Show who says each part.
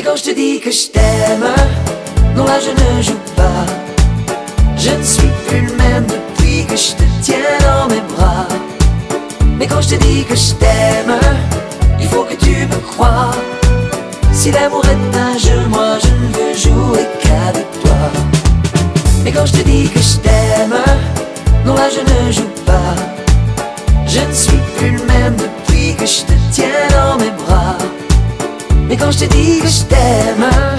Speaker 1: quand je te dis que je t'aime, non là je ne joue pas. Je ne suis plus le même depuis que je te tiens dans mes bras. Mais quand je te dis que je t'aime, il faut que tu me crois. Si l'amour est un jeu, moi je ne veux jouer qu'avec toi. Mais quand je te dis que je t'aime, non là je ne joue pas. Je ne suis plus le même depuis que je te tiens dans mes bras. Mais quand je te dis que je t'aime,